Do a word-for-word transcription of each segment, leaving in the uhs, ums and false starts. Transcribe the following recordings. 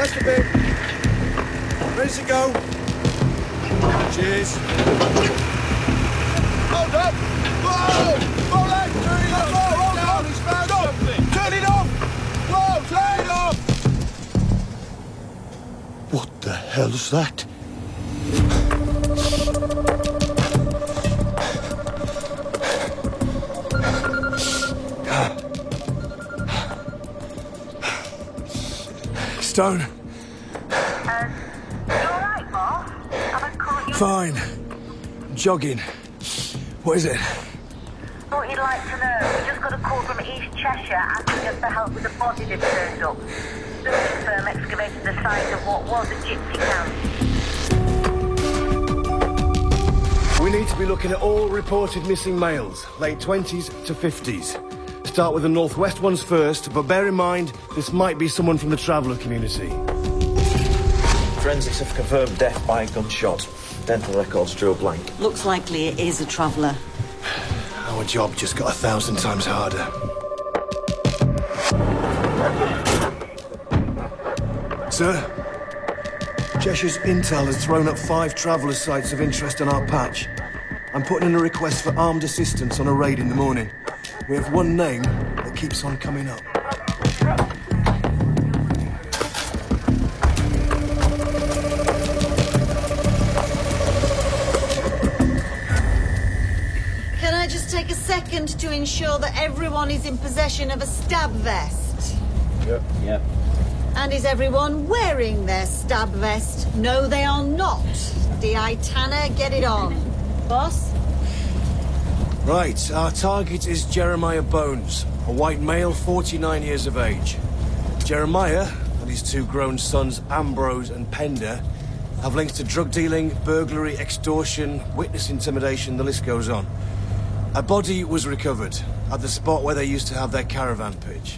That's the bit. Ready to go. Cheers. Hold up! Whoa! Whoa, lad! Turn it off! Whoa, hold on! He's found something! Turn it off! Whoa, turn it off! What the hell's that? Stone. Uh, you alright, boss? Have I caught you? Fine. Jogging. What is it? Thought you'd like to know. We just got a call from East Cheshire asking us for help with a body that turned up. Search firm excavated the site of what was a gypsy camp. We need to be looking at all reported missing males, late twenties to fifties. Start with the northwest ones first, but bear in mind, this might be someone from the traveller community. Forensics have confirmed death by a gunshot. Dental records drew a blank. Looks likely it is a traveller. Our job just got a thousand times harder. Sir, Cheshire's intel has thrown up five traveller sites of interest on our patch. I'm putting in a request for armed assistance on a raid in the morning. We have one name that keeps on coming up. Can I just take a second to ensure that everyone is in possession of a stab vest? Yep. Yep. And is everyone wearing their stab vest? No, they are not. D I Tanner, get it on. Boss? Right, our target is Jeremiah Bones, a white male, forty-nine years of age. Jeremiah and his two grown sons, Ambrose and Pender, have links to drug dealing, burglary, extortion, witness intimidation, the list goes on. A body was recovered at the spot where they used to have their caravan pitch.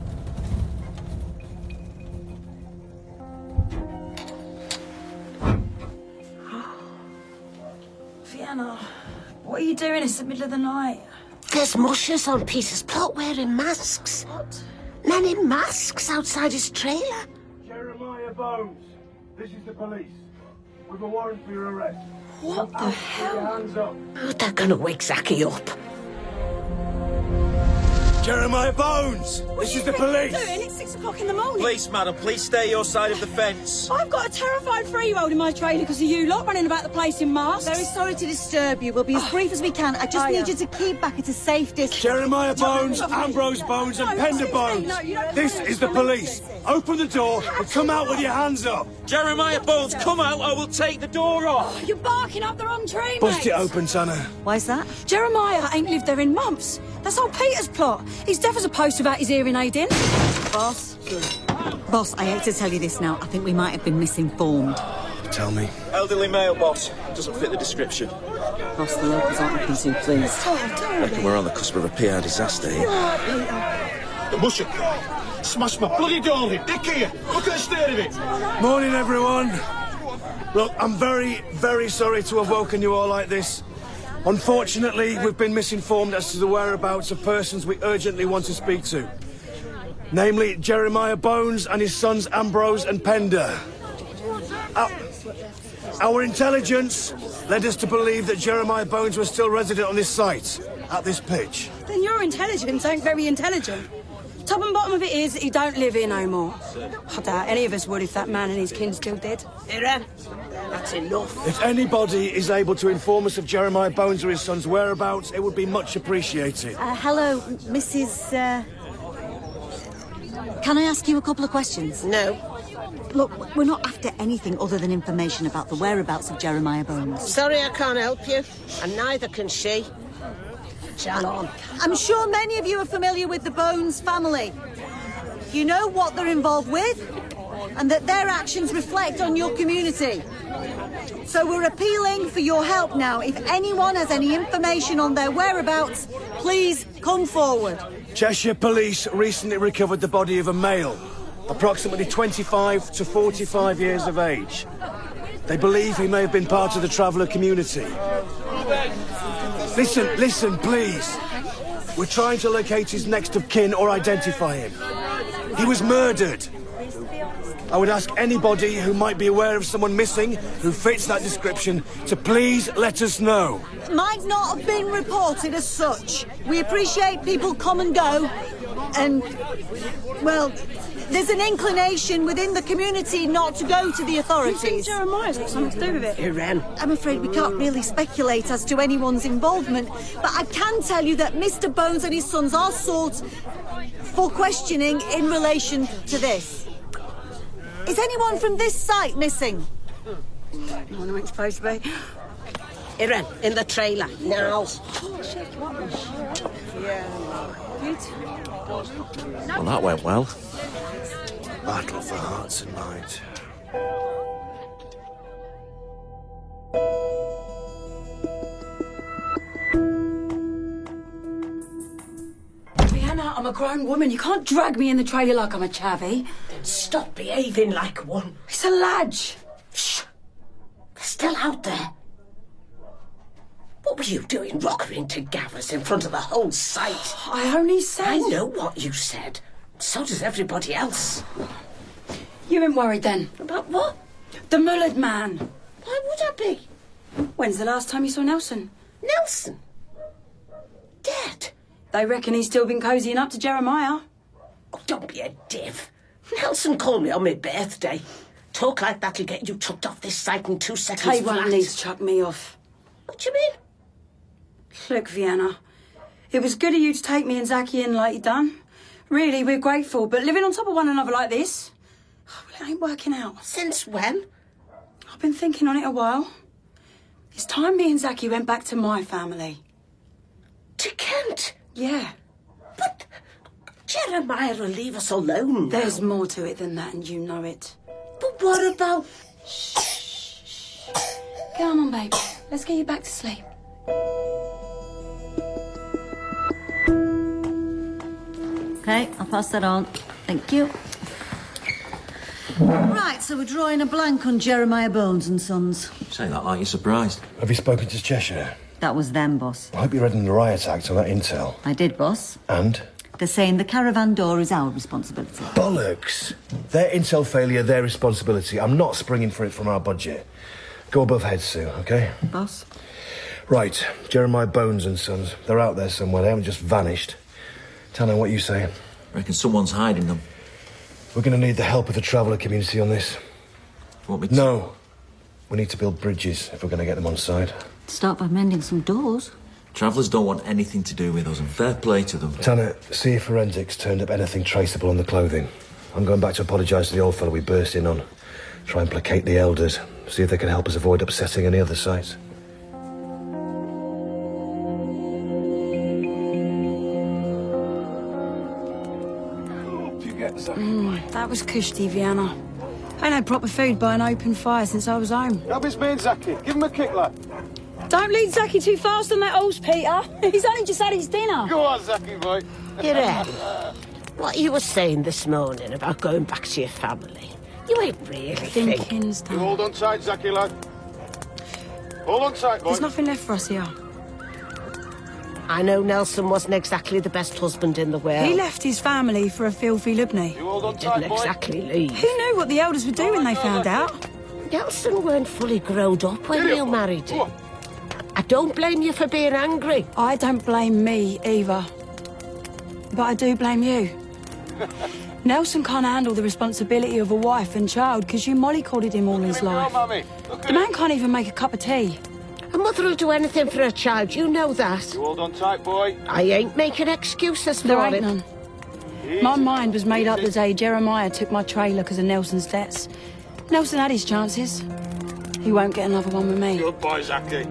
Vienna, what are you doing? It's the middle of the night. There's mushers on Peter's plot wearing masks. What? Men in masks outside his trailer. Jeremiah Bones, this is the police. With a warrant for your arrest. What the hell? Hands up. Oh, they're gonna wake Zaki up. Jeremiah Bones! This is the police! What are you doing? It's six o'clock in the morning. Please, madam, please stay your side of the fence. I've got a terrified three-year-old in my trailer because of you lot running about the place in masks. Very sorry to disturb you. We'll be as brief as we can. I just Oh, need yeah. you to keep back at a safe distance. Jeremiah Bones, no, no, Ambrose no, Bones, no, and no, Pender no, Bones. no, you don't- This is the police. Open the door and come out with your hands up. Jeremiah Bones, come out, I will take the door off. You're barking up the wrong tree, Bust mate. it open, Tanner. Why's that? Jeremiah ain't lived there in months. That's old Peter's plot. He's deaf as a post without his hearing aid in. Boss? Boss, I hate to tell you this now. I think we might have been misinformed. Tell me. Elderly male, boss. Doesn't fit the description. Boss, the locals aren't looking too pleased. Reckon we're on the cusp of a P R disaster here. The musher. Smash my bloody door in. Dick here. Look at the state of it. Morning, everyone. Look, I'm very, very sorry to have woken you all like this. Unfortunately, we've been misinformed as to the whereabouts of persons we urgently want to speak to. Namely, Jeremiah Bones and his sons Ambrose and Pender. Our, our intelligence led us to believe that Jeremiah Bones was still resident on this site, at this pitch. Then your intelligence ain't very intelligent. Top and bottom of it is that he don't live here no more. I doubt any of us would if that man and his kin still dead. Ira, that's enough. If anybody is able to inform us of Jeremiah Bones or his son's whereabouts, it would be much appreciated. Uh, hello, Missus Uh... Can I ask you a couple of questions? No. Look, we're not after anything other than information about the whereabouts of Jeremiah Bones. Sorry I can't help you, and neither can she. Chan on. I'm sure many of you are familiar with the Bones family. You know what they're involved with, and that their actions reflect on your community. So we're appealing for your help now. If anyone has any information on their whereabouts, please come forward. Cheshire Police recently recovered the body of a male, approximately twenty-five to forty-five years of age. They believe he may have been part of the traveller community. Listen, listen, please. We're trying to locate his next of kin or identify him. He was murdered. I would ask anybody who might be aware of someone missing who fits that description to please let us know. Might not have been reported as such. We appreciate people come and go, and, well, there's an inclination within the community not to go to the You think authorities. Jeremiah's got something to do with it? Irene. I'm afraid we can't really speculate as to anyone's involvement, but I can tell you that Mister Bones and his sons are sought for questioning in relation to this. Is anyone from this site missing? No, no, it's supposed to be. Irene, in the trailer. Now. Well, that went well. Battle for hearts and minds. Vienna, I'm a grown woman. You can't drag me in the trailer like I'm a chavvy. Stop behaving like one. It's a ladge. Shh. They're still out there. What were you doing rockering to Gavers in front of the whole site? I only said... I know what you said. So does everybody else. You ain't worried then? About what? The mullered man. Why would I be? When's the last time you saw Nelson? Nelson? Dead? They reckon he's still been cozying up to Jeremiah. Oh, don't be a div. Nelson called me on my birthday. Talk like that'll get you chucked off this site in two seconds Tay flat. won't need to chuck me off. What do you mean? Look, Vienna, it was good of you to take me and Zachy in like you done. Really, we're grateful, but living on top of one another like this, well, it ain't working out. Since when? I've been thinking on it a while. It's time me and Zachy went back to my family. To Kent? Yeah. But Jeremiah will leave us alone now. There's more to it than that, and you know it. But what about... Shh. Come on, baby. Let's get you back to sleep. Okay, I'll pass that on. Thank you. Right, so we're drawing a blank on Jeremiah Bones and Sons. Say that like you're surprised. Have you spoken to Cheshire? That was them, boss. I hope you read in the riot act on that intel. I did, boss. And? They're saying the caravan door is our responsibility. Bollocks! Their intel failure, their responsibility. I'm not springing for it from our budget. Go above head, Sue, OK? Boss? Right, Jeremiah Bones and Sons. They're out there somewhere. They haven't just vanished. Tell them what you say. I reckon someone's hiding them. We're going to need the help of the traveller community on this. Want me to... No. We need to build bridges if we're going to get them on side. Start by mending some doors. Travellers don't want anything to do with us, and fair play to them. Tanner, see if forensics turned up anything traceable on the clothing. I'm going back to apologise to the old fellow we burst in on. Try and placate the elders. See if they can help us avoid upsetting any other sites. Mm, that was cushy, Vienna. I ain't had proper food by an open fire since I was home. Grab his mane, Zachy. Give him a kick, lad. Don't lead Zachy too fast on that horse, Peter. He's only just had his dinner. Go on, Zachy, boy. Irene, what you were saying this morning about going back to your family, you ain't really thinking. Thinking's You done. hold on tight, Zachy, lad. Hold on tight, boy. There's nothing left for us here. I know Nelson wasn't exactly the best husband in the world. He left his family for a filthy Lubney. You hold on Didn't tight, boy. exactly leave. Who knew what the elders would do when they found out? Nelson weren't fully growed up when Get you up. married Go him. on. I don't blame you for being angry. I don't blame me either. But I do blame you. Nelson can't handle the responsibility of a wife and child because you mollycoddled him all his Look at him life. go, Mammy. Look The at man him. can't even make a cup of tea. A mother will do anything for her child, you know that. You hold on tight, boy. I ain't making excuses for There ain't it. none. My mind was made up the day Jeremiah took my trailer because of Nelson's debts. Nelson had his chances. He won't get another one with me. Good boy, Zachy.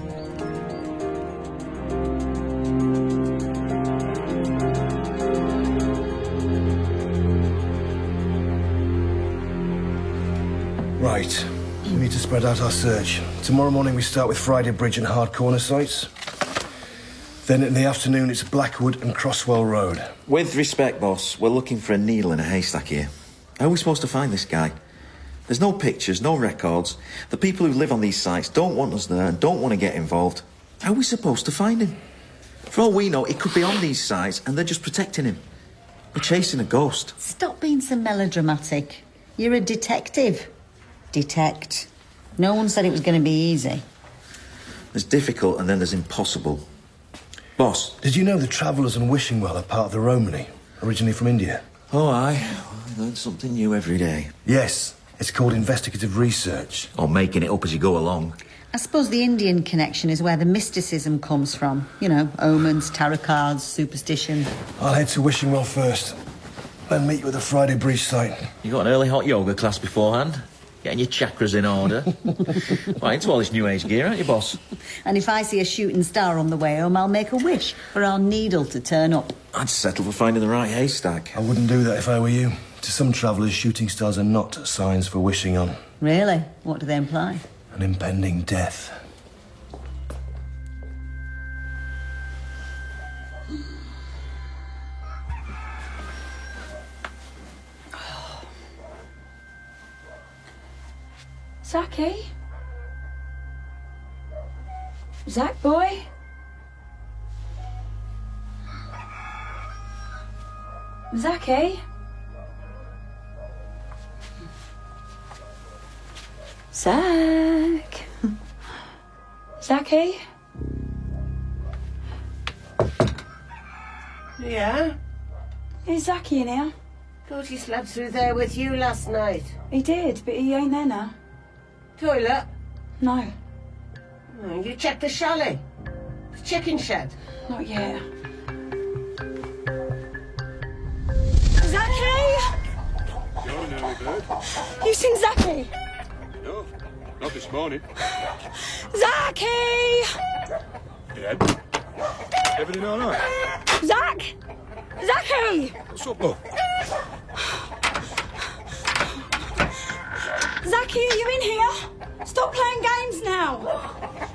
Right. We need to spread out our search. Tomorrow morning we start with Friday Bridge and Hard Corner sites. Then in the afternoon it's Blackwood and Crosswell Road. With respect, boss, we're looking for a needle in a haystack here. How are we supposed to find this guy? There's no pictures, no records. The people who live on these sites don't want us there and don't want to get involved. How are we supposed to find him? For all we know, he could be on these sites and they're just protecting him. We're chasing a ghost. Stop being so melodramatic. You're a detective. Detect. No one said it was going to be easy. There's difficult and then there's impossible. Boss. Did you know the Travellers and Wishing Well are part of the Romany, originally from India? Oh, aye. I learn something new every day. Yes. It's called investigative research. Or making it up as you go along. I suppose the Indian connection is where the mysticism comes from. You know, omens, tarot cards, superstition. I'll head to Wishing Well first. Then meet you at the Friday Breach site. You got an early hot yoga class beforehand? Getting your chakras in order. Right, into all this new age gear, aren't you, boss? And if I see a shooting star on the way home, I'll make a wish for our needle to turn up. I'd settle for finding the right haystack. I wouldn't do that if I were you. To some travellers, shooting stars are not signs for wishing on. Really? What do they imply? An impending death. Zaki? Zach boy? Zaki? Zach? Zaki? Yeah? Is Zaki in here? Thought he slept through there with you last night. He did, but he ain't there now. Toilet? No, Oh, you checked the chalet? The chicken shed? not yet. Zaki! You're an early bird. You seen Zaki? No, not this morning. Zaki! Yeah. Everything all right? Zach! Zaki! What's up, love? Zaki, are you in here? Stop playing games now!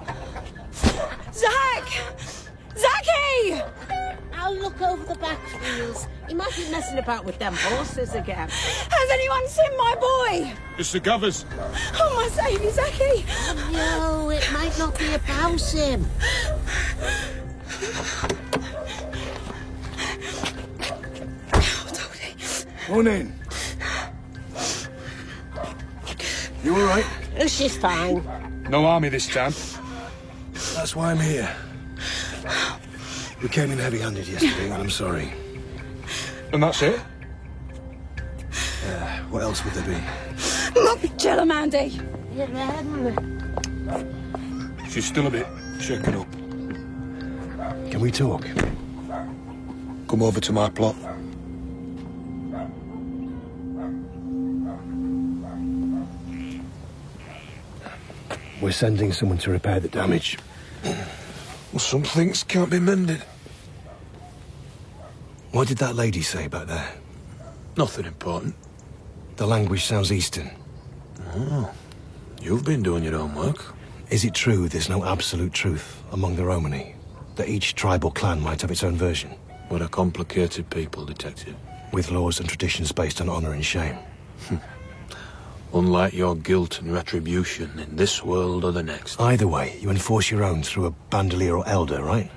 Zach! Zaki! I'll look over the back fields. He might be messing about with them horses again. Has anyone seen my boy? It's the Govers. Oh, my saviour, Zaki! No, it might not be about him. Morning. You all right? Oh, she's fine. No army this time. That's why I'm here. We came in heavy-handed yesterday, and I'm sorry. And that's it? Uh, what else would there be? Tell her, Mandy. She's still a bit shaken up. Can we talk? Come over to my plot. We're sending someone to repair the damage. Well, some things can't be mended. What did that lady say back there? Nothing important. The language sounds Eastern. Oh, you've been doing your own work. Is it true there's no absolute truth among the Romani? That each tribe or clan might have its own version? We're a complicated people, Detective. With laws and traditions based on honour and shame. Unlike your guilt and retribution in this world or the next. Either way, you enforce your own through a bandolier or elder, right?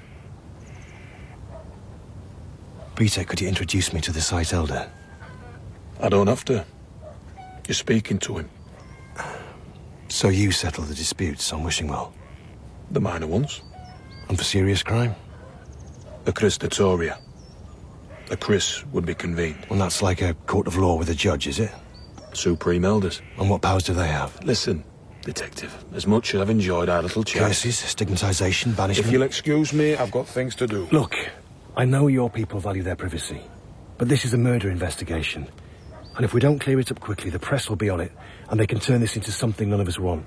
Peter, could you introduce me to the site elder? I don't have to. You're speaking to him. So you settle the disputes on Wishing Well? The minor ones. And for serious crime? The Chris Notoria. The Chris would be convened. Well, that's like a court of law with a judge, is it? Supreme Elders. And what powers do they have? Listen, Detective, as much as I've enjoyed our little chat... Curses, stigmatisation, banishment... If you'll excuse me, I've got things to do. Look, I know your people value their privacy, but this is a murder investigation. And if we don't clear it up quickly, the press will be on it, and they can turn this into something none of us want.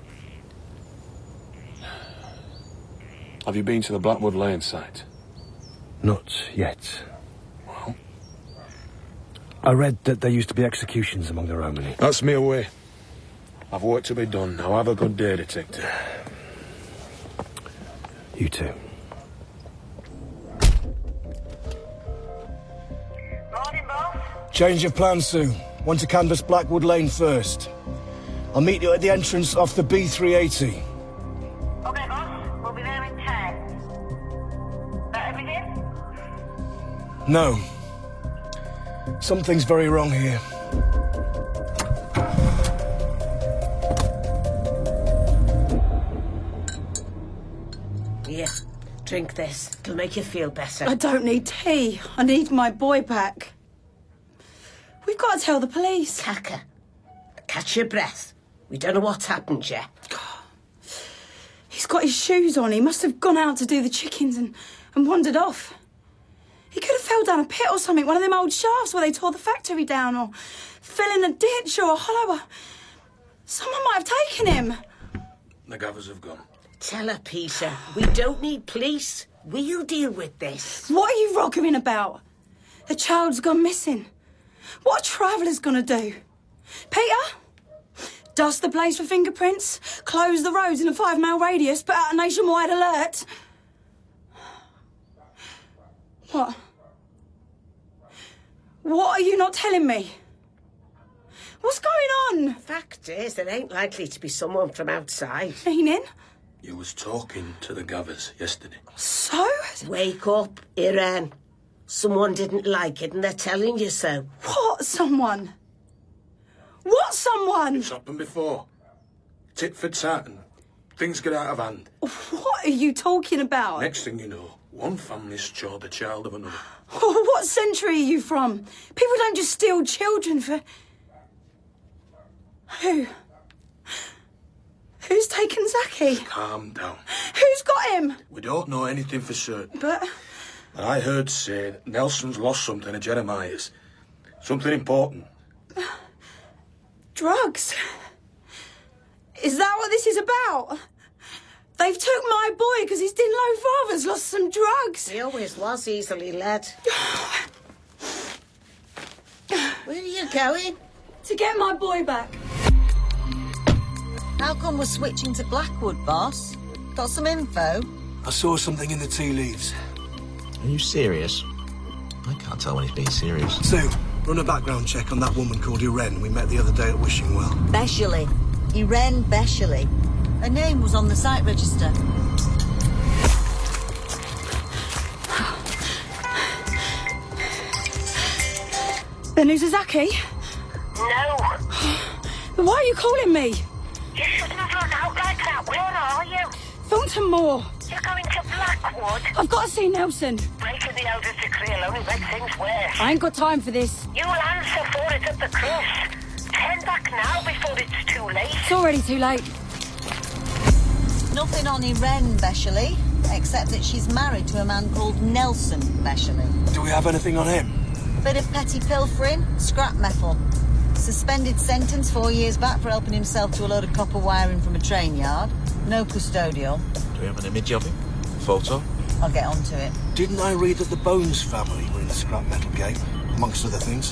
Have you been to the Blackwood Lane site? Not yet. Well? I read that there used to be executions among the Romani. That's me away. I've work to be done. Now have a good day, Detective. You too. Morning, boss. Change of plans, Sue. Want to canvass Blackwood Lane first. I'll meet you at the entrance off the B three eighty. Okay, boss. We'll be there in ten. That everything? No. Something's very wrong here. Here, drink this. It'll make you feel better. I don't need tea. I need my boy back. We've got to tell the police. Taka, catch your breath. We don't know what's happened yet. He's got his shoes on. He must have gone out to do the chickens and, and wandered off. He could have fell down a pit or something, one of them old shafts where they tore the factory down, or fell in a ditch or a hollow. Someone might have taken him. The gaffers have gone. Tell her, Peter, we don't need police. We'll deal with this. What are you roggering about? The child's gone missing. What are travellers going to do? Peter? Dust the place for fingerprints, close the roads in a five-mile radius, put out a nationwide alert. What? What are you not telling me? What's going on? Fact is, there ain't likely to be someone from outside. Meaning? You was talking to the gaffers yesterday. So? Wake up, Irene. Someone didn't like it and they're telling you so. What someone? What someone? It's happened before. Tit for tat and things get out of hand. What are you talking about? Next thing you know, one family's chored the child of another. Oh, what century are you from? People don't just steal children for... Who? Who's taken Zaki? Calm down. Who's got him? We don't know anything for certain. But... But I heard say that Nelson's lost something at Jeremiah's. Something important. Drugs? Is that what this is about? They've took my boy because his Dinlow father's lost some drugs. He always was easily led. Where are you going? To get my boy back. How come we're switching to Blackwood, boss? Got some info? I saw something in the tea leaves. Are you serious? I can't tell when he's being serious. Sue, run a background check on that woman called Irene we met the other day at Wishingwell. Beshley. Irene Beshley. Her name was on the site register. The news of Zaki? No. Why are you calling me? You shouldn't have run out like that. Where are you? Thornton Moor. You're going to Blackwood? I've got to see Nelson. Breaking the elders' decree will only make things worse. I ain't got time for this. You will answer for it at the cross. Turn back now before it's too late. It's already too late. Nothing on Irene Beshley, except that she's married to a man called Nelson Beshley. Do we have anything on him? Bit of petty pilfering, scrap metal. Suspended sentence four years back for helping himself to a load of copper wiring from a train yard. No custodial. Do we have an image of him? A photo? I'll get on to it. Didn't I read that the Bones family were in the scrap metal game, amongst other things?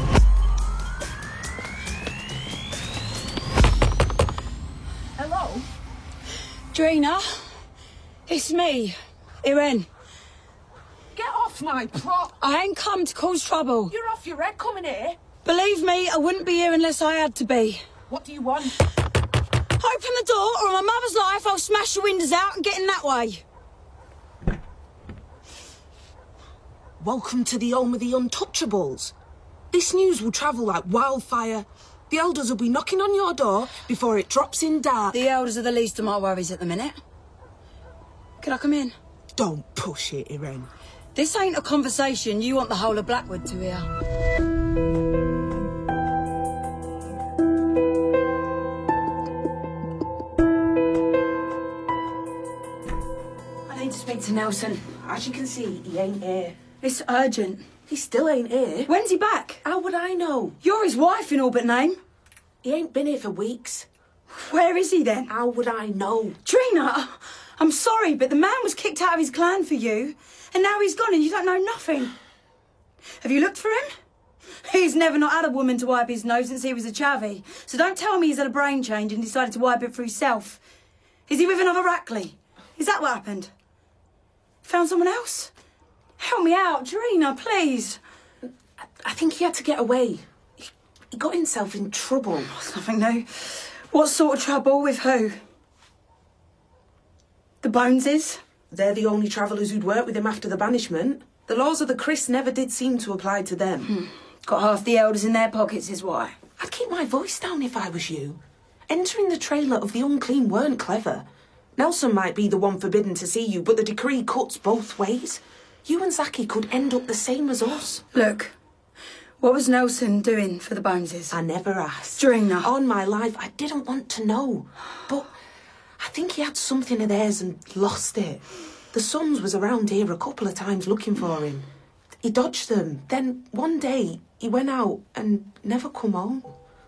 Hello? Drina, it's me, Irene. Get off my prop! I ain't come to cause trouble. You're off your head coming here. Believe me, I wouldn't be here unless I had to be. What do you want? Open the door, or on my mother's life, I'll smash the windows out and get in that way. Welcome to the home of the untouchables. This news will travel like wildfire. The elders will be knocking on your door before it drops in dark. The elders are the least of my worries at the minute. Can I come in? Don't push it, Irene. This ain't a conversation you want the whole of Blackwood to hear. I need to speak to Nelson. As you can see, he ain't here. It's urgent. He still ain't here. When's he back? How would I know? You're his wife in all but name. He ain't been here for weeks. Where is he then? How would I know? Trina, I'm sorry, but the man was kicked out of his clan for you, and now he's gone and you don't know nothing. Have you looked for him? He's never not had a woman to wipe his nose since he was a chavvy, so don't tell me he's had a brain change and decided to wipe it for himself. Is he with another Rackley? Is that what happened? Found someone else? Help me out, Trina, please. I think he had to get away. He, he got himself in trouble. Oh, it's nothing new. What sort of trouble with who? The Boneses? They're the only travellers who'd worked with him after the banishment. The laws of the Chris never did seem to apply to them. Hmm. Got half the elders in their pockets is why. I'd keep my voice down if I was you. Entering the trailer of the unclean weren't clever. Nelson might be the one forbidden to see you, but the decree cuts both ways. You and Zaki could end up the same as us. Look, what was Nelson doing for the Boneses? I never asked. Drina. On my life, I didn't want to know. But I think he had something of theirs and lost it. The Sons was around here a couple of times looking for him. He dodged them. Then one day, he went out and never come home.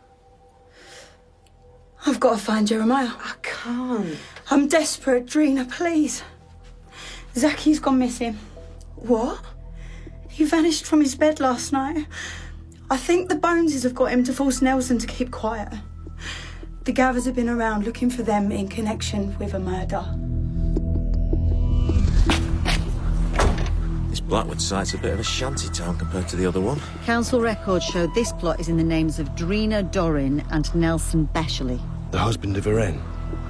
I've got to find Jeremiah. I can't. I'm desperate, Drina, please. Zaki's gone missing. What? He vanished from his bed last night. I think the Boneses have got him to force Nelson to keep quiet. The Gathers have been around looking for them in connection with a murder. This Blackwood site's a bit of a shanty town compared to the other one. Council records show this plot is in the names of Drina Doran and Nelson Beshley. The husband of Irene.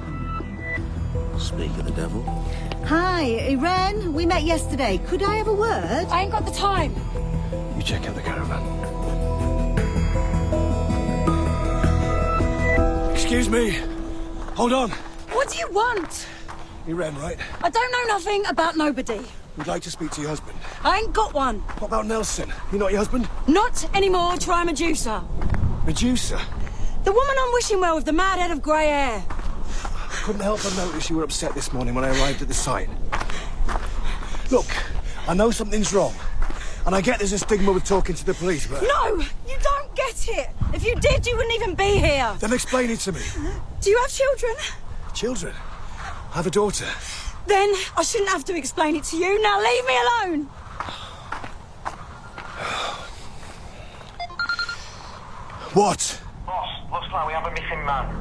Speak of the devil. Hi, Irene. We met yesterday. Could I have a word? I ain't got the time. You check out the caravan. Excuse me. Hold on. What do you want? Irene, right? I don't know nothing about nobody. We'd like to speak to your husband. I ain't got one. What about Nelson? You not your husband? Not anymore, try Medusa. Medusa? The woman I'm wishing well with the mad head of grey hair. Couldn't help but notice you were upset this morning when I arrived at the site. Look, I know something's wrong. And I get there's a stigma with talking to the police, but... No, you don't get it. If you did, you wouldn't even be here. Then explain it to me. Do you have children? Children? I have a daughter. Then I shouldn't have to explain it to you. Now leave me alone. What? Boss, looks like we have a missing man.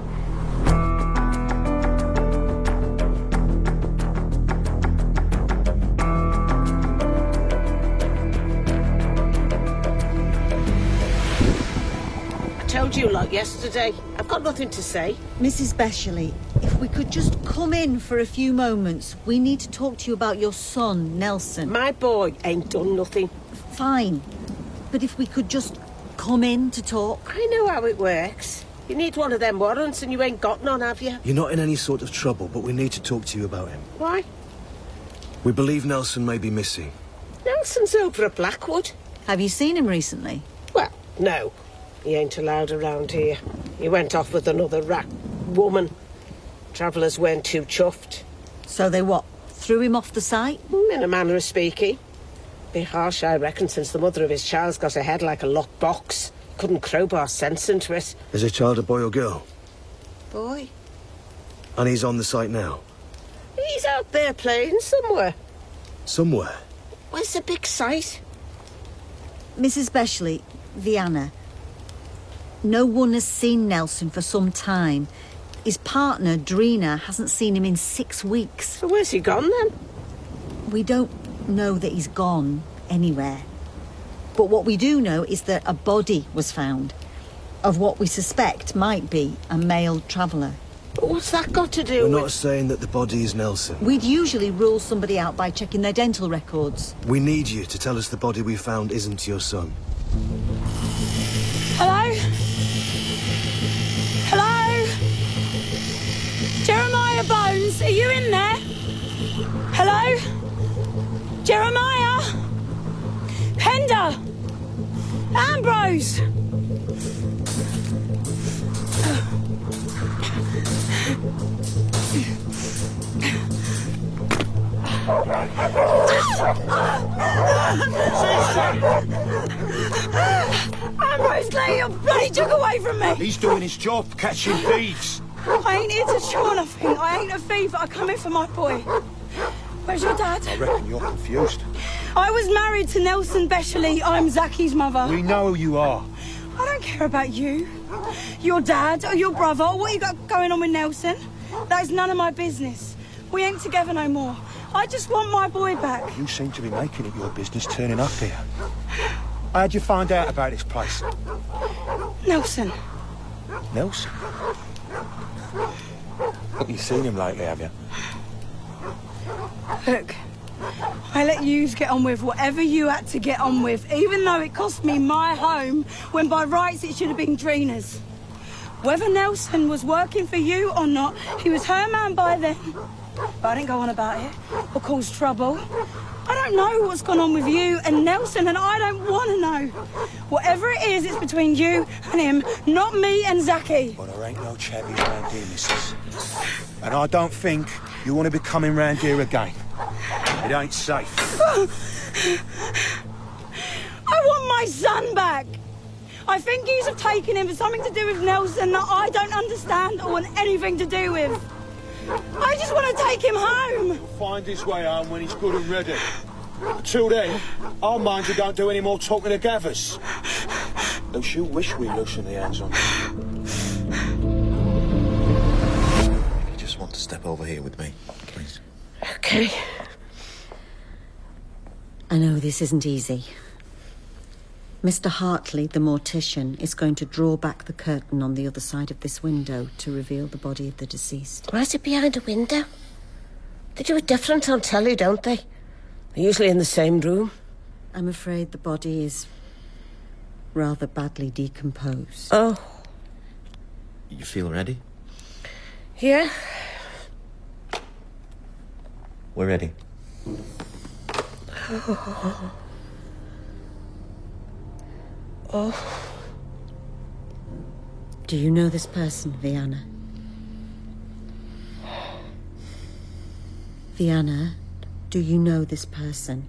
I told you like yesterday. I've got nothing to say. Missus Beshley, if we could just come in for a few moments. We need to talk to you about your son, Nelson. My boy ain't done nothing. Fine. But if we could just come in to talk. I know how it works. You need one of them warrants and you ain't got none, have you? You're not in any sort of trouble, but we need to talk to you about him. Why? We believe Nelson may be missing. Nelson's over at Blackwood. Have you seen him recently? Well, no. He ain't allowed around here. He went off with another rat woman. Travellers weren't too chuffed. So they what? Threw him off the site? In a manner of speaking. Be harsh, I reckon, since the mother of his child's got a head like a locked box. Couldn't crowbar sense into it. Is a child a boy or girl? Boy. And he's on the site now? He's out there playing somewhere. Somewhere? Where's the big site? Missus Beshley, Vienna. No one has seen Nelson for some time. His partner, Drina, hasn't seen him in six weeks. So where's he gone, then? We don't know that he's gone anywhere. But what we do know is that a body was found of what we suspect might be a male traveller. But what's that got to do We're with... not saying that the body is Nelson. We'd usually rule somebody out by checking their dental records. We need you to tell us the body we found isn't your son. Hello? Hello? Jeremiah Bones, are you in there? Hello? Jeremiah? Pender? Ambrose? Ambrose, lay your bloody jug away from me! He's doing his job, catching thieves. I ain't here to chew nothing. I ain't a thief. I come in for my boy. Where's your dad? I reckon you're confused. I was married to Nelson Beshley. I'm Zaki's mother. We know who you are. I don't care about you, your dad, or your brother, or what you got going on with Nelson. That is none of my business. We ain't together no more. I just want my boy back. You seem to be making it your business turning up here. How'd you find out about this place? Nelson. Nelson? Look, you've seen him lately, have you? Look, I let yous get on with whatever you had to get on with, even though it cost me my home, when by rights it should have been Drina's. Whether Nelson was working for you or not, he was her man by then. But I didn't go on about it or cause trouble. I don't know what's gone on with you and Nelson, and I don't want to know. Whatever it is, it's between you and him, not me and Zaki. Well, there ain't no chavvies round here, missus. And I don't think you want to be coming round here again. It ain't safe. I want my son back. I think he's have taken him for something to do with Nelson that I don't understand or want anything to do with. I just want to take him home. He'll find his way home when he's good and ready. Till then, I'll mind you don't do any more talking to Gavers. Though she'll wish we loosened the hands on him. You just want to step over here with me, please. Okay. I know this isn't easy. Mister Hartley, the mortician, is going to draw back the curtain on the other side of this window to reveal the body of the deceased. Why is it behind a window? They do it different on telly, don't they? They're usually in the same room. I'm afraid the body is rather badly decomposed. Oh. You feel ready? Yeah? We're ready. Oh. Oh. Do you know this person, Vianna? Vianna, do you know this person?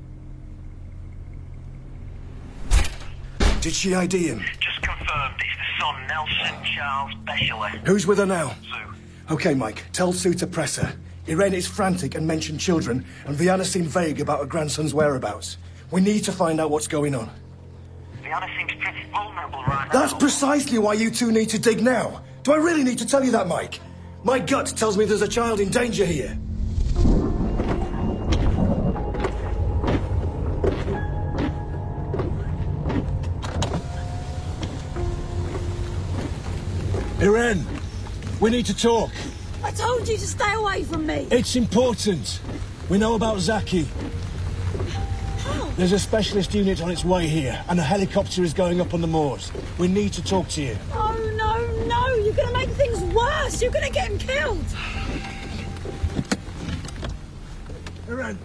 Did she I D him? Just confirmed. It's the son, Nelson Charles Beshley. Who's with her now? Sue. Okay, Mike, tell Sue to press her. Irene is frantic and mentioned children, and Vianna seemed vague about her grandson's whereabouts. We need to find out what's going on. Vianna seems pretty vulnerable right now. That's precisely why you two need to dig now. Do I really need to tell you that, Mike? My gut tells me there's a child in danger here. Irene, we need to talk. I told you to stay away from me. It's important. We know about Zaki. How? There's a specialist unit on its way here, and a helicopter is going up on the moors. We need to talk to you. Oh, no, no. You're going to make things worse. You're going to get him killed. Irene.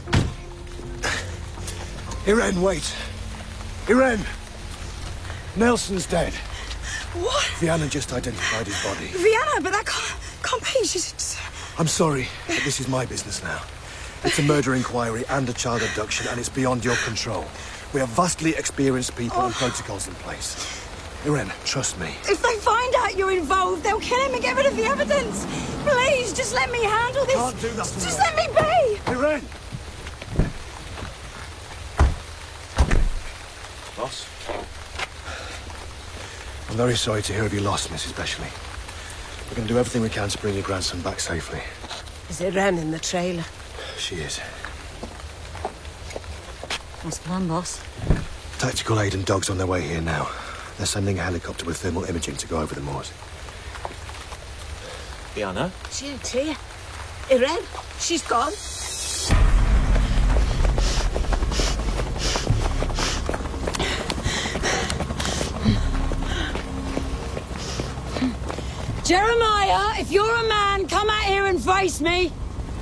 Irene, wait. Irene. Nelson's dead. What? Vianna just identified his body. Vianna, but that can't, can't be. She's... Just... I'm sorry, but this is my business now. It's a murder inquiry and a child abduction, and it's beyond your control. We have vastly experienced people Oh. and protocols in place. Irene, trust me. If they find out you're involved, they'll kill him and get rid of the evidence. Please, just let me handle this. Can't do that to Just me. let me be. Irene! Boss? I'm very sorry to hear of your loss, Missus Beshley. We're going to do everything we can to bring your grandson back safely. Is Irene in the trailer? She is. What's the plan, boss? Tactical aid and dogs on their way here now. They're sending a helicopter with thermal imaging to go over the moors. Vianna? She ain't here. Irene, she's gone. Jeremiah, if you're a man, come out here and face me.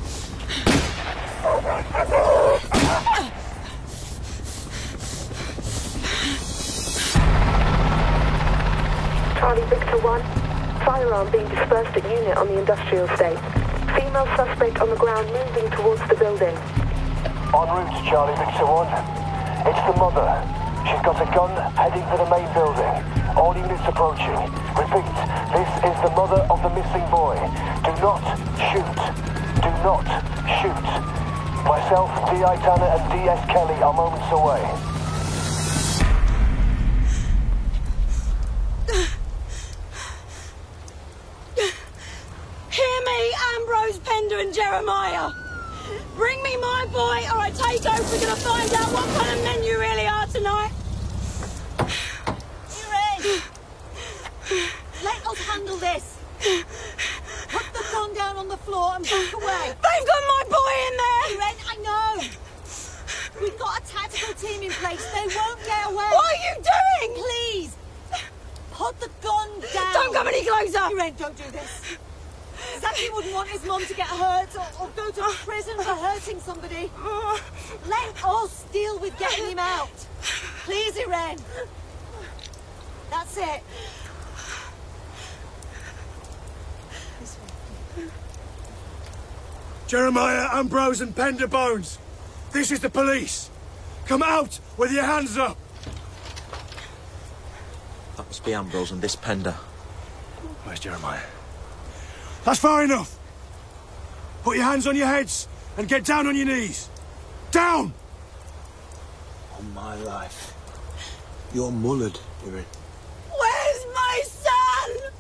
Charlie Victor one. Firearm being dispersed at unit on the industrial estate. Female suspect on the ground moving towards the building. En route to Charlie Victor one. It's the mother. She's got a gun heading for the main building. All units approaching. Repeat, this is the mother of the missing boy. Do not shoot. Do not shoot. Myself, D I Tanner and D S Kelly are moments away. Hear me, Ambrose, Pender and Jeremiah. Bring me my boy or I take over. We're going to find out what kind of men you really are tonight. Irene! Let us handle this. Put the gun down on the floor and back away. They've got my boy in there. Irene, I know. We've got a tactical team in place. They won't get away. What are you doing? Please. Put the gun down. Don't come any closer. Irene, don't do this. Zachy wouldn't want his mum to get hurt or, or go to prison for hurting somebody. Let us deal with getting him out. Please, Irene. That's it. Jeremiah, Ambrose and Penderbones. This is the police. Come out with your hands up. That must be Ambrose and this Pender. Where's Jeremiah? That's far enough. Put your hands on your heads and get down on your knees. Down! On my life. You're mullered, Irene. Where's my son?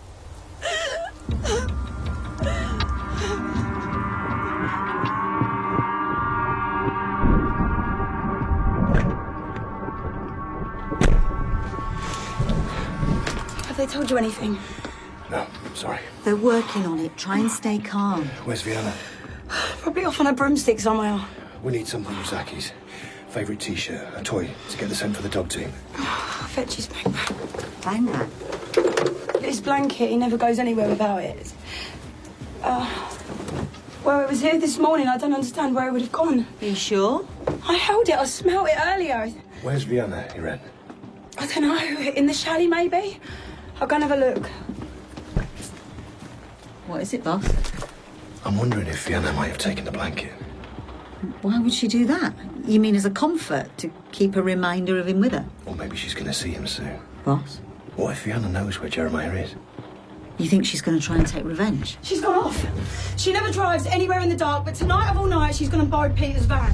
Have they told you anything? No, sorry. They're working on it. Try and stay calm. Where's Vienna? Probably off on a broomstick somewhere. We need something from Zachy's. Favourite T-shirt, a toy, to get the scent for the dog team. I'll fetch his backpack. Bang that. His blanket, he never goes anywhere without it. Uh, well, it was here this morning. I don't understand where it would have gone. Are you sure? I held it. I smelt it earlier. Where's Vienna, Irene? I don't know. In the chalet, maybe? I'll go and have a look. What is it, boss? I'm wondering if Vienna might have taken the blanket. Why would she do that? You mean as a comfort, to keep a reminder of him with her? Or maybe she's going to see him soon. Boss? What if Vienna knows where Jeremiah is? You think she's going to try and take revenge? She's gone off. She never drives anywhere in the dark, but tonight of all nights, she's going to borrow Peter's van.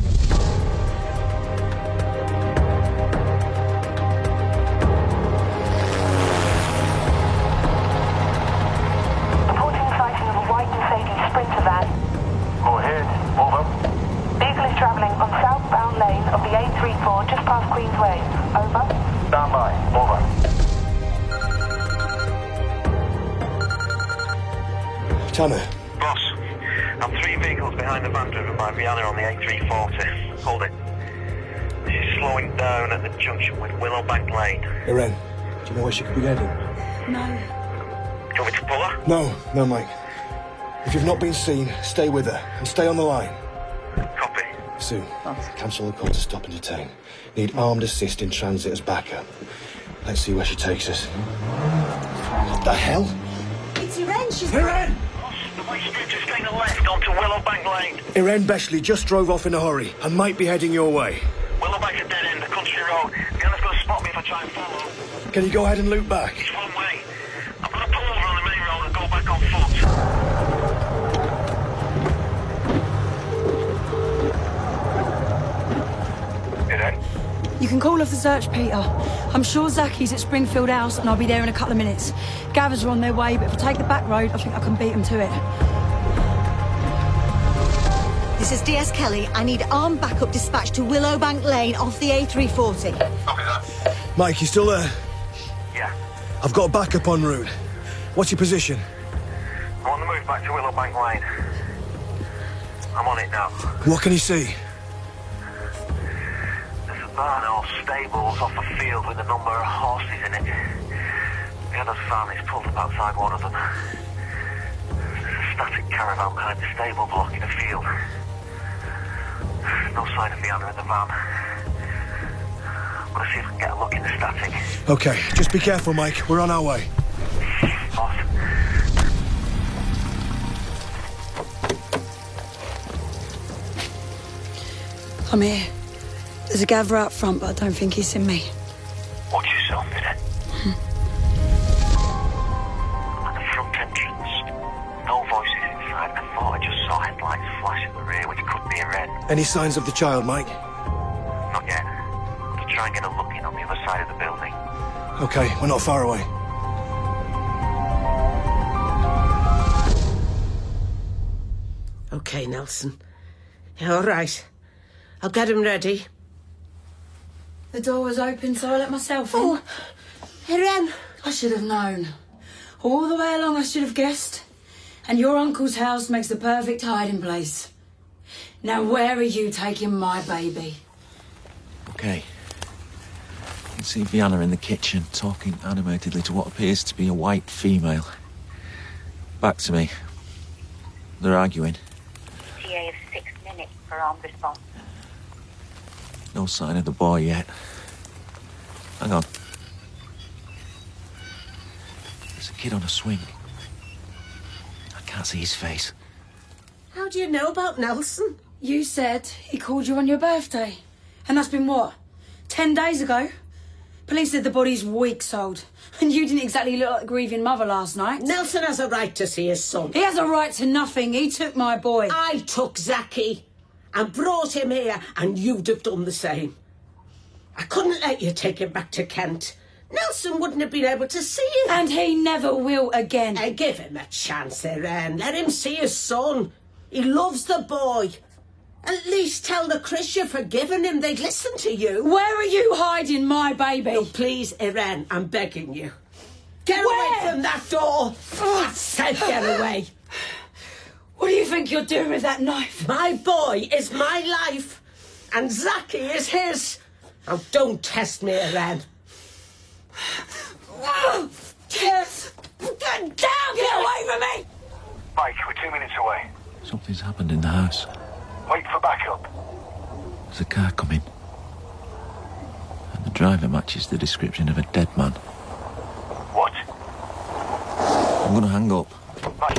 Reporting sighting of a white Mercedes Sprinter van. Go ahead. Over. Vehicle is travelling on southbound lane of the A thirty-four just past Queensway. Over. Stand by. Over. Tanner. Boss, I'm three vehicles behind the van driven by Vienna on the A three forty. Hold it. She's slowing down at the junction with Willowbank Lane. Irene, do you know where she could be heading? No. Do you want me to pull her? No, no, Mike. If you've not been seen, stay with her and stay on the line. Copy. Sue, cancel the call to stop and detain. Need armed assist in transit as backup. Let's see where she takes us. What the hell? It's Irene. She's... Irene! The way street just taken a left onto Willowbank Lane. Irene Beshley just drove off in a hurry and might be heading your way. Willowbank's a dead end, a country road. Vienna's going to spot me if I try and follow. Can you go ahead and loop back? It's one way. I'm going to pull over on the main road and go back on foot. Irene? You can call off the search, Peter. I'm sure Zachy's at Springfield House, and I'll be there in a couple of minutes. Gathers are on their way, but if I take the back road, I think I can beat them to it. This is D S Kelly. I need armed backup dispatch to Willowbank Lane off the A three forty. Copy that. Mike, you still there? Yeah. I've got backup en route. What's your position? I'm on the move back to Willowbank Lane. I'm on it now. What can you see? There's a barn or stables off a field with a number of horses in it. The other van is pulled up outside one of them. There's a static caravan behind the stable block in a field. No sign of Vienna in the van. I'm gonna see if I can get a look in the static. Okay, just be careful, Mike. We're on our way. Boss. I'm here. There's a gatherer out front, but I don't think he's seen me. Watch yourself, innit? At the front entrance. No voices inside. I thought I just saw headlights flash at the rear, which could be a red. Any signs of the child, Mike? Not yet. I'll try and get a look in on the other side of the building. Okay, we're not far away. Okay, Nelson. All right. I'll get him ready. The door was open, so I let myself in. Oh, Irene. I should have known. All the way along, I should have guessed. And your uncle's house makes the perfect hiding place. Now, where are you taking my baby? Okay. You can see Vienna in the kitchen, talking animatedly to what appears to be a white female. Back to me. They're arguing. T A of six minutes for armed response. No sign of the boy yet. Hang on. There's a kid on a swing. I can't see his face. How do you know about Nelson? You said he called you on your birthday. And that's been what? Ten days ago? Police said the body's weeks old. And you didn't exactly look like a grieving mother last night. Nelson has a right to see his son. He has a right to nothing. He took my boy. I took Zaki and brought him here, and you'd have done the same. I couldn't let you take him back to Kent. Nelson wouldn't have been able to see him. And he never will again. Hey, give him a chance, Irene. Let him see his son. He loves the boy. At least tell the Chris you've forgiven him. They'd listen to you. Where are you hiding my baby? Oh, please, Irene, I'm begging you. Get Where? away from that door. I said get away. What do you think you're doing with that knife? My boy is my life, and Zaki is his. Now, don't test me, Irene. Yes. Get down! Get away from me! Mike, we're two minutes away. Something's happened in the house. Wait for backup. There's a car coming. And the driver matches the description of a dead man. What? I'm gonna hang up. Mike.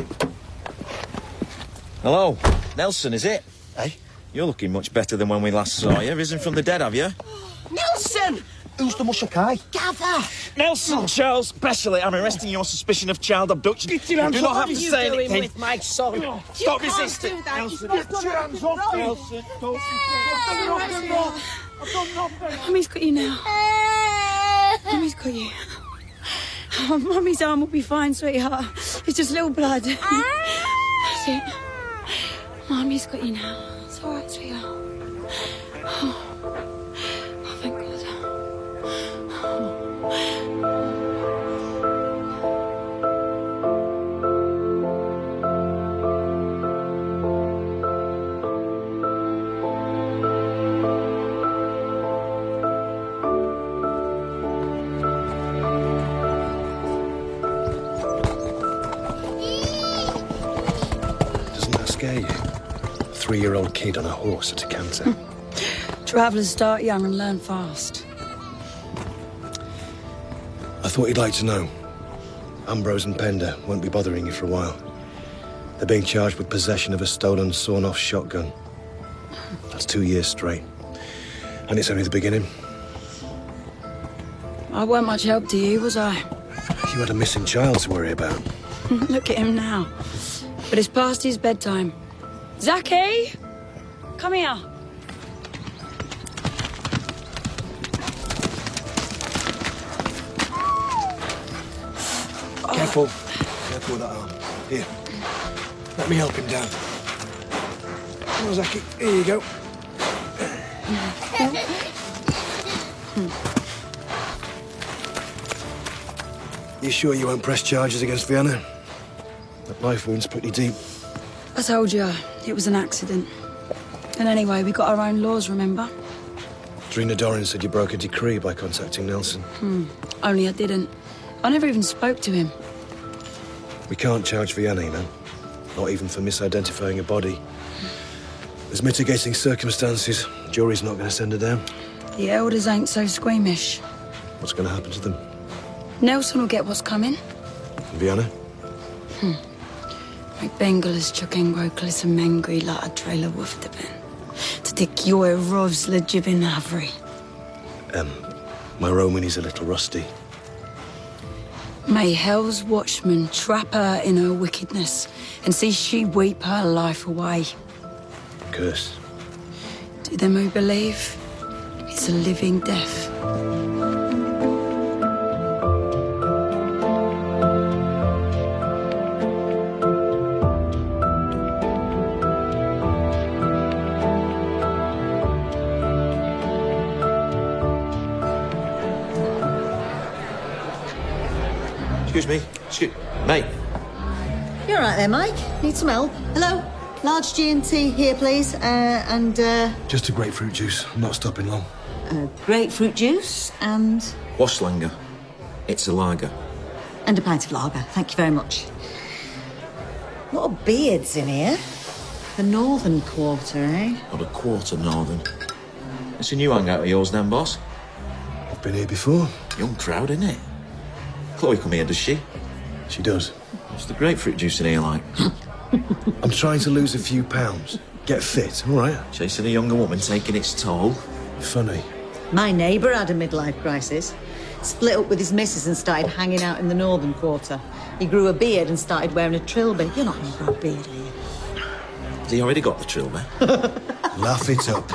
Hello? Nelson, is it? Hey? You're looking much better than when we last saw you. Risen from the dead, have you? Nelson! Who's the Mushakai? Gather! Nelson Charles Beshley, I'm arresting you on suspicion of child abduction. You do not have What to are you say doing anything. with my son? Stop You can't resisting, do that. Nelson. You've Get your hands off me. Nelson, don't I've done nothing wrong. I've done nothing. Mummy's got you now. Mummy's got you. Oh, Mummy's arm will be fine, sweetheart. It's just little blood. That's it. Mummy's got you now. It's all right, sweetheart. Oh, oh thank God. Doesn't that scare you? A three-year-old kid on a horse at a canter. Travellers start young and learn fast. I thought you'd like to know. Ambrose and Pender won't be bothering you for a while. They're being charged with possession of a stolen sawn-off shotgun. That's two years straight. And it's only the beginning. I weren't much help to you, was I? You had a missing child to worry about. Look at him now. But it's past his bedtime. Zaki! Come here. Careful. Careful with that arm. Here. Let me help him down. Come on, Zaki. Here you go. You sure you won't press charges against Vienna? That knife wound's pretty deep. I told you, it was an accident. And anyway, we got our own laws, remember? Drina Doran said you broke a decree by contacting Nelson. Hmm. Only I didn't. I never even spoke to him. We can't charge Vienna, you know. Not even for misidentifying a body. There's mitigating circumstances. Jury's not going to send her down. The elders ain't so squeamish. What's going to happen to them? Nelson will get what's coming. And Vienna? Hmm. My Bengalas Chokengro Klissa Mengri la a trailer wolf the pen. To take your rovs le jibin havri. Um, my Romany's a little rusty. May hell's watchman trap her in her wickedness and see she weep her life away. Curse. To them who believe, it's a living death. Excuse me. Excuse... Mate. You're right there, Mike. Need some help? Hello? Large G and T here, please. Uh, and, uh... Just a grapefruit juice. I'm not stopping long. Uh, grapefruit juice and... Wasslanger. It's a lager. And a pint of lager. Thank you very much. A lot of beards in here. The northern quarter, eh? Not a quarter northern. It's a new hangout of yours then, boss? I've been here before. Young crowd, isn't it? Chloe come here, does she? She does. What's the grapefruit juice in here like? I'm trying to lose a few pounds. Get fit, all right? Chasing a younger woman taking its toll. Funny. My neighbour had a midlife crisis. Split up with his missus and started hanging out in the northern quarter. He grew a beard and started wearing a trilby. You're not going to grow a beard, are you? Has he already got the trilby? Laugh it up.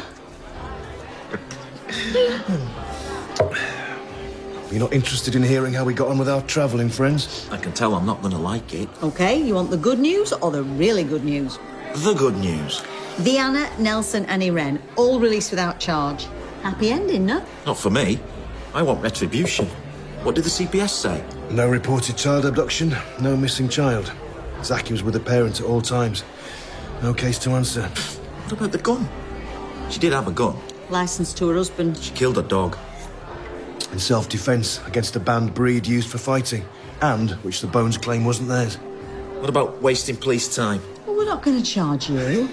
You're not interested in hearing how we got on with our travelling friends? I can tell I'm not going to like it. OK, you want the good news or the really good news? The good news. Vianna, Nelson and Irene, all released without charge. Happy ending, no? Not for me. I want retribution. What did the C P S say? No reported child abduction, no missing child. Zaki was with the parent at all times. No case to answer. What about the gun? She did have a gun. Licensed to her husband. She killed a dog. In self-defence against a banned breed used for fighting, and which the Bones claim wasn't theirs. What about wasting police time? Well, we're not going to charge you.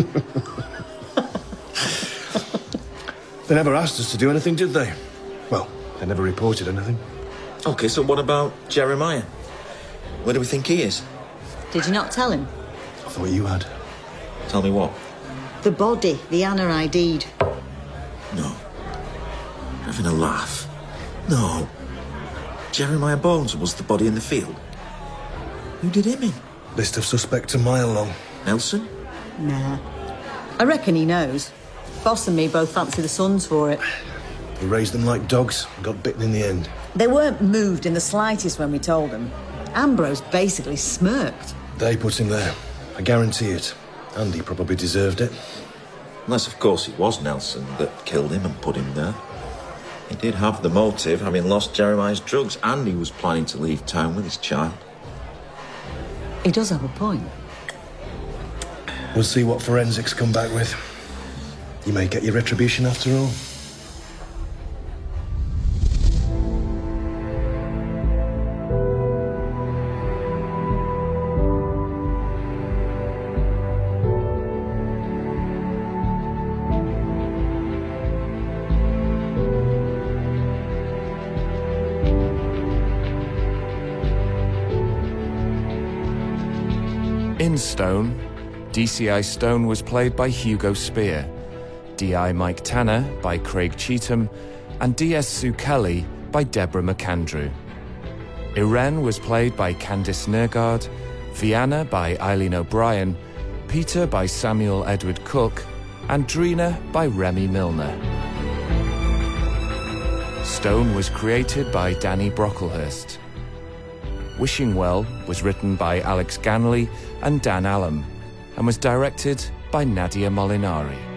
They never asked us to do anything, did they? Well, they never reported anything. OK, so what about Jeremiah? Where do we think he is? Did you not tell him? I thought you had. Tell me what? The body Vianna ID'd. No. Having a laugh. No. Jeremiah Bones was the body in the field. Who did him in? List of suspects a mile long. Nelson? Nah. I reckon he knows. Boss and me both fancy the sons for it. He raised them like dogs and got bitten in the end. They weren't moved in the slightest when we told them. Ambrose basically smirked. They put him there. I guarantee it. And he probably deserved it. Unless, of course, it was Nelson that killed him and put him there. He did have the motive, having lost Jeremiah's drugs, and he was planning to leave town with his child. He does have a point. We'll see what forensics come back with. You may get your retribution after all. In Stone, D C I Stone was played by Hugo Spear, D I Mike Tanner by Craig Cheetham, and D S Sue Kelly by Deborah McAndrew. Irene was played by Candice Nergard, Vianna by Eileen O'Brien, Peter by Samuel Edward Cook, and Drina by Remy Milner. Stone was created by Danny Brocklehurst. Wishing Well was written by Alex Ganley and Dan Allam, and was directed by Nadia Molinari.